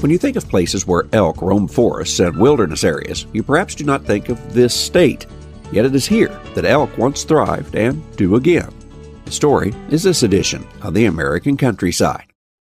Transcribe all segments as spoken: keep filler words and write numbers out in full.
When you think of places where elk roam forests and wilderness areas, you perhaps do not think of this state. Yet it is here that elk once thrived and do again. The story is this edition of the American Countryside.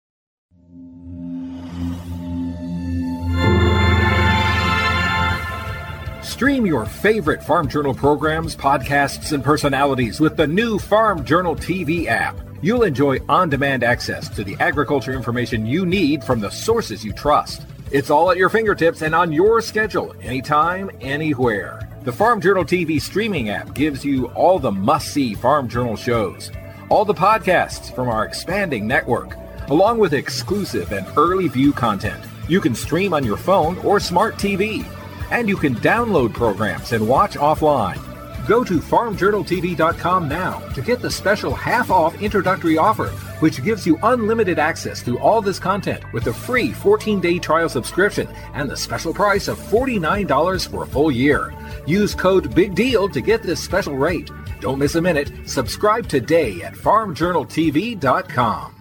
Stream your favorite Farm Journal programs, podcasts, and personalities with the new Farm Journal T V app. You'll enjoy on-demand access to the agriculture information you need from the sources you trust. It's all at your fingertips and on your schedule, anytime, anywhere. The Farm Journal T V streaming app gives you all the must-see Farm Journal shows, all the podcasts from our expanding network, along with exclusive and early view content. You can stream on your phone or smart T V, and you can download programs and watch offline. Go to farm journal t v dot com now to get the special half-off introductory offer, which gives you unlimited access to all this content with a free fourteen-day trial subscription and the special price of forty-nine dollars for a full year. Use code BIGDEAL to get this special rate. Don't miss a minute. Subscribe today at farm journal t v dot com.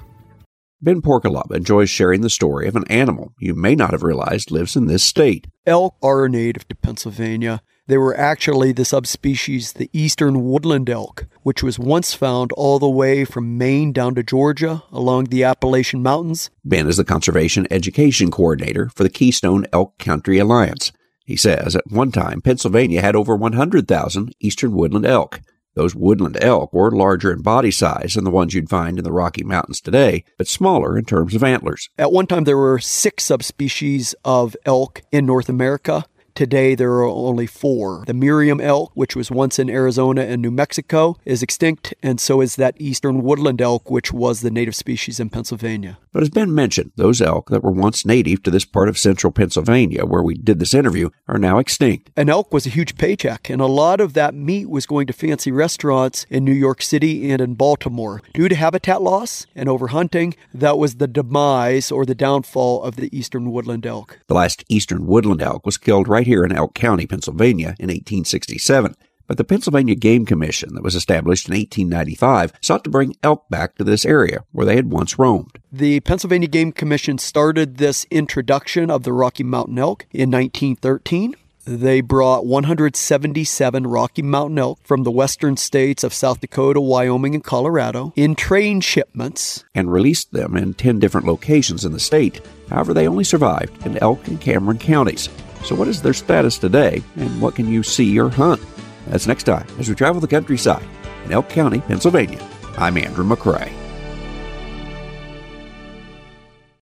Ben Porkalaba enjoys sharing the story of an animal you may not have realized lives in this state. Elk are native to Pennsylvania. They were actually the subspecies, the eastern woodland elk, which was once found all the way from Maine down to Georgia along the Appalachian Mountains. Ben is the Conservation Education Coordinator for the Keystone Elk Country Alliance. He says at one time Pennsylvania had over one hundred thousand eastern woodland elk. Those woodland elk were larger in body size than the ones you'd find in the Rocky Mountains today, but smaller in terms of antlers. At one time, there were six subspecies of elk in North America. Today, there are only four. The Merriam elk, which was once in Arizona and New Mexico, is extinct, and so is that eastern woodland elk, which was the native species in Pennsylvania. But as Ben mentioned, those elk that were once native to this part of central Pennsylvania, where we did this interview, are now extinct. An elk was a huge paycheck, and a lot of that meat was going to fancy restaurants in New York City and in Baltimore. Due to habitat loss and overhunting, that was the demise or the downfall of the eastern woodland elk. The last eastern woodland elk was killed right here in Elk County, Pennsylvania in eighteen sixty-seven. But the Pennsylvania Game Commission that was established in eighteen ninety-five sought to bring elk back to this area where they had once roamed. The Pennsylvania Game Commission started this introduction of the Rocky Mountain elk in nineteen thirteen. They brought one hundred seventy-seven Rocky Mountain elk from the western states of South Dakota, Wyoming, and Colorado in train shipments and released them in ten different locations in the state. However, they only survived in Elk and Cameron counties. So what is their status today, and what can you see or hunt? That's next time as we travel the countryside in Elk County, Pennsylvania. I'm Andrew McCrae.